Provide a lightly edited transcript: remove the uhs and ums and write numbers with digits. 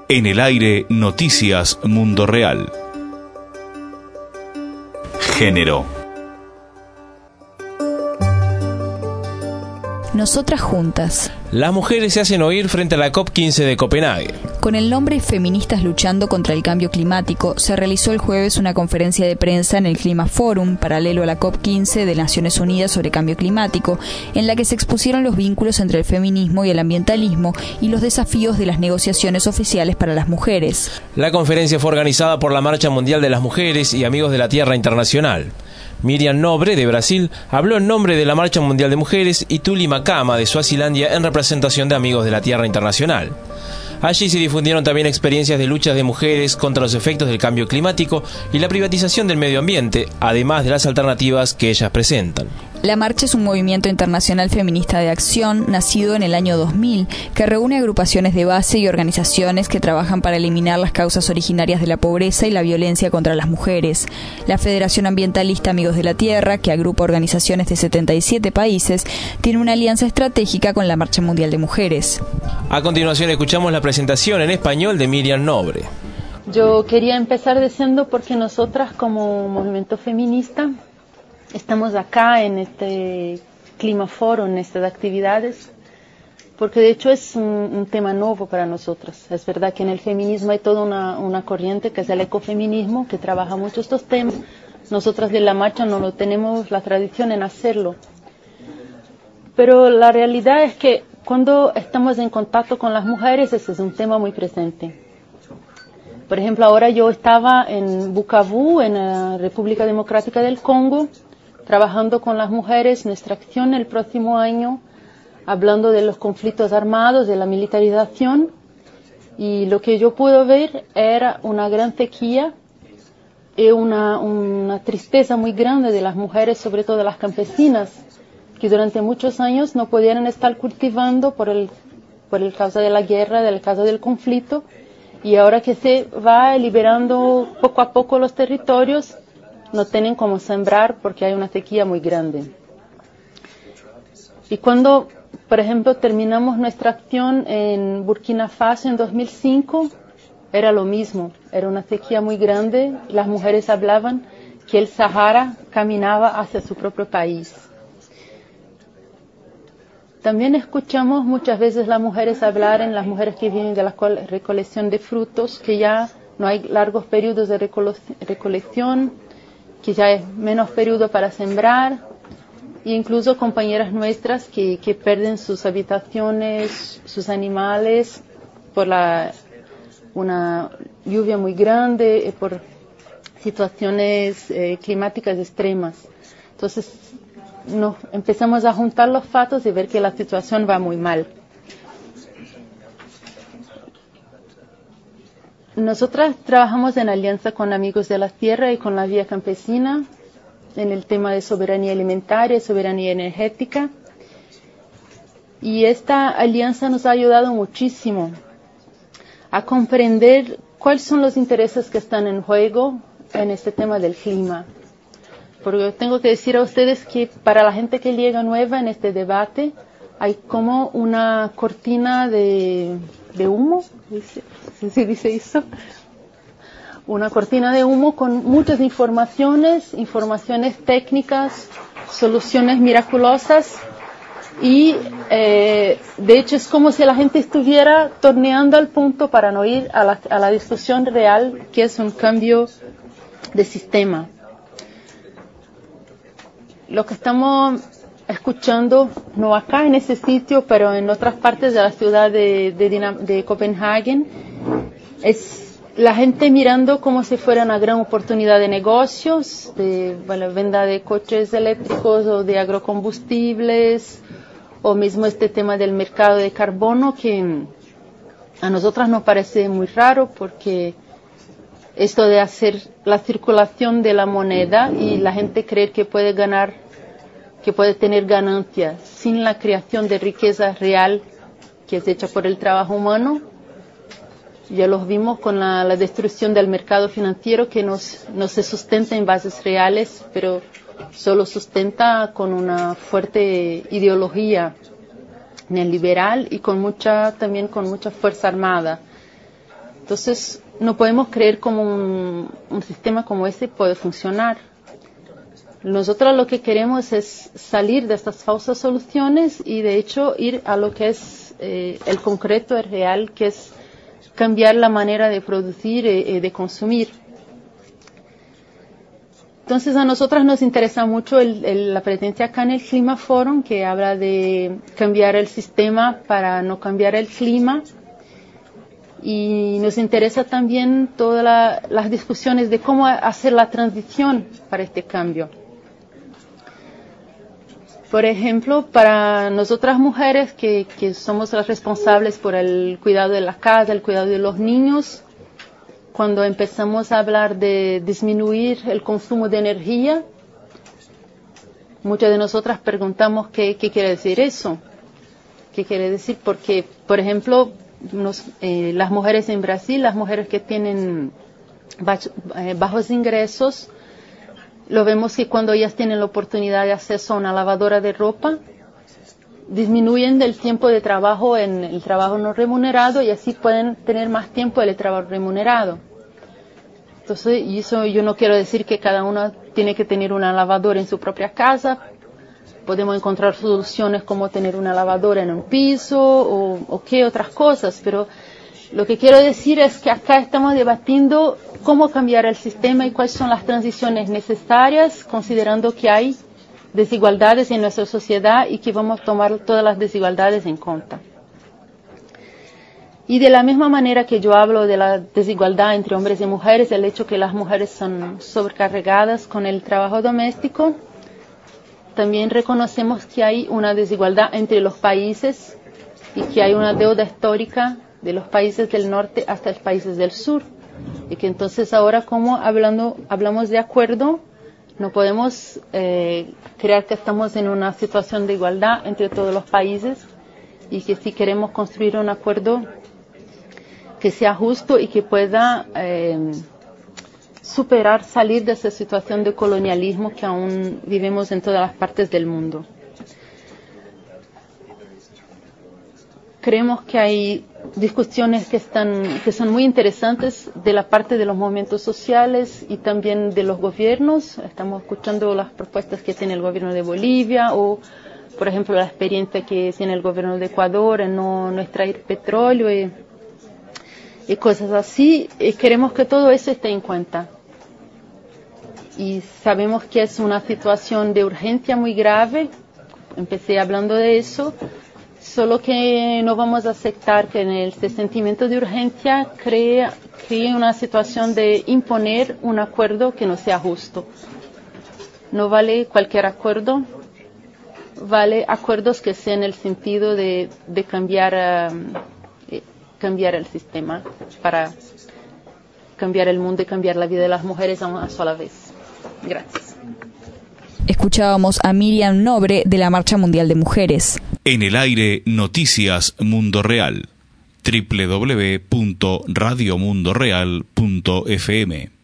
En el aire, Noticias Mundo Real. Género. Nosotras juntas. Las mujeres se hacen oír frente a la COP15 de Copenhague. Con el nombre Feministas luchando contra el cambio climático, se realizó el jueves una conferencia de prensa en el Clima Forum, paralelo a la COP15 de Naciones Unidas sobre cambio climático, en la que se expusieron los vínculos entre el feminismo y el ambientalismo y los desafíos de las negociaciones oficiales para las mujeres. La conferencia fue organizada por la Marcha Mundial de las Mujeres y Amigos de la Tierra Internacional. Miriam Nobre, de Brasil, habló en nombre de la Marcha Mundial de Mujeres y Tuli Makama, de Suazilandia, en representación de Amigos de la Tierra Internacional. Allí se difundieron también experiencias de luchas de mujeres contra los efectos del cambio climático y la privatización del medio ambiente, además de las alternativas que ellas presentan. La marcha es un movimiento internacional feminista de acción nacido en el año 2000 que reúne agrupaciones de base y organizaciones que trabajan para eliminar las causas originarias de la pobreza y la violencia contra las mujeres. La Federación Ambientalista Amigos de la Tierra, que agrupa organizaciones de 77 países, tiene una alianza estratégica con la Marcha Mundial de Mujeres. A continuación escuchamos la presentación en español de Miriam Nobre. Yo quería empezar diciendo porque nosotras como movimiento feminista estamos acá en este Clima Forum, en estas actividades, porque de hecho es un tema nuevo para nosotras. Es verdad que en el feminismo hay toda una corriente que es el ecofeminismo, que trabaja mucho estos temas. Nosotras de la marcha no lo tenemos la tradición en hacerlo. Pero la realidad es que cuando estamos en contacto con las mujeres, ese es un tema muy presente. Por ejemplo, ahora yo estaba en Bukavu, en la República Democrática del Congo, trabajando con las mujeres, nuestra acción el próximo año, hablando de los conflictos armados, de la militarización, y lo que yo pude ver era una gran sequía y una tristeza muy grande de las mujeres, sobre todo las campesinas, que durante muchos años no podían estar cultivando por el causa de la guerra, del caso del conflicto, y ahora que se va liberando poco a poco los territorios, no tienen cómo sembrar porque hay una sequía muy grande. Y cuando, por ejemplo, terminamos nuestra acción en Burkina Faso en 2005, era lo mismo, era una sequía muy grande, las mujeres hablaban que el Sahara caminaba hacia su propio país. También escuchamos muchas veces las mujeres hablar, en las mujeres que viven de la recolección de frutos, que ya no hay largos periodos de recolección, que ya es menos periodo para sembrar, e incluso compañeras nuestras que pierden sus habitaciones, sus animales, por una lluvia muy grande, por situaciones climáticas extremas. Entonces, nos empezamos a juntar los fatos y ver que la situación va muy mal. Nosotras trabajamos en alianza con Amigos de la Tierra y con la Vía Campesina en el tema de soberanía alimentaria y soberanía energética. Y esta alianza nos ha ayudado muchísimo a comprender cuáles son los intereses que están en juego en este tema del clima. Porque tengo que decir a ustedes que para la gente que llega nueva en este debate hay como una cortina de humo, ¿se dice eso? Una cortina de humo con muchas informaciones técnicas, soluciones miraculosas y de hecho es como si la gente estuviera torneando al punto para no ir a la discusión real, que es un cambio de sistema. Lo que estamos escuchando, no acá en ese sitio, pero en otras partes de la ciudad de Copenhague, es la gente mirando como si fuera una gran oportunidad de negocios, de venta de coches eléctricos o de agrocombustibles, o mismo este tema del mercado de carbono, que a nosotras nos parece muy raro porque esto de hacer la circulación de la moneda y la gente creer que puede ganar, que puede tener ganancias sin la creación de riqueza real que es hecha por el trabajo humano. Ya los vimos con la destrucción del mercado financiero que no se sustenta en bases reales, pero solo sustenta con una fuerte ideología neoliberal y también con mucha fuerza armada. Entonces, no podemos creer como un sistema como ese puede funcionar. Nosotros lo que queremos es salir de estas falsas soluciones y, de hecho, ir a lo que es el concreto, el real, que es cambiar la manera de producir y de consumir. Entonces, a nosotras nos interesa mucho la presencia acá en el Clima Forum, que habla de cambiar el sistema para no cambiar el clima. Y nos interesa también todas las discusiones de cómo hacer la transición para este cambio. Por ejemplo, para nosotras mujeres que somos las responsables por el cuidado de la casa, el cuidado de los niños, cuando empezamos a hablar de disminuir el consumo de energía, muchas de nosotras preguntamos qué quiere decir eso. ¿Qué quiere decir? Porque, por ejemplo, las mujeres en Brasil, las mujeres que tienen bajos ingresos, lo vemos que cuando ellas tienen la oportunidad de acceso a una lavadora de ropa, disminuyen el tiempo de trabajo en el trabajo no remunerado y así pueden tener más tiempo en el trabajo remunerado. Entonces, y eso yo no quiero decir que cada uno tiene que tener una lavadora en su propia casa. Podemos encontrar soluciones como tener una lavadora en un piso o qué otras cosas, pero lo que quiero decir es que acá estamos debatiendo cómo cambiar el sistema y cuáles son las transiciones necesarias, considerando que hay desigualdades en nuestra sociedad y que vamos a tomar todas las desigualdades en cuenta. Y de la misma manera que yo hablo de la desigualdad entre hombres y mujeres, el hecho que las mujeres son sobrecargadas con el trabajo doméstico, también reconocemos que hay una desigualdad entre los países y que hay una deuda histórica de los países del norte hasta los países del sur. Y que entonces ahora, como hablamos de acuerdo, no podemos creer que estamos en una situación de igualdad entre todos los países y que si queremos construir un acuerdo que sea justo y que pueda salir de esa situación de colonialismo que aún vivimos en todas las partes del mundo. Creemos que hay discusiones que son muy interesantes de la parte de los movimientos sociales y también de los gobiernos. Estamos escuchando las propuestas que tiene el gobierno de Bolivia o, por ejemplo, la experiencia que tiene el gobierno de Ecuador en no extraer petróleo y cosas así. Y queremos que todo eso esté en cuenta. Y sabemos que es una situación de urgencia muy grave. Empecé hablando de eso. Solo que no vamos a aceptar que en este sentimiento de urgencia cree una situación de imponer un acuerdo que no sea justo. No vale cualquier acuerdo, vale acuerdos que sean en el sentido de cambiar el sistema para cambiar el mundo y cambiar la vida de las mujeres a una sola vez. Gracias. Escuchábamos a Miriam Nobre de la Marcha Mundial de Mujeres. En el aire, Noticias Mundo Real. www.radiomundoreal.fm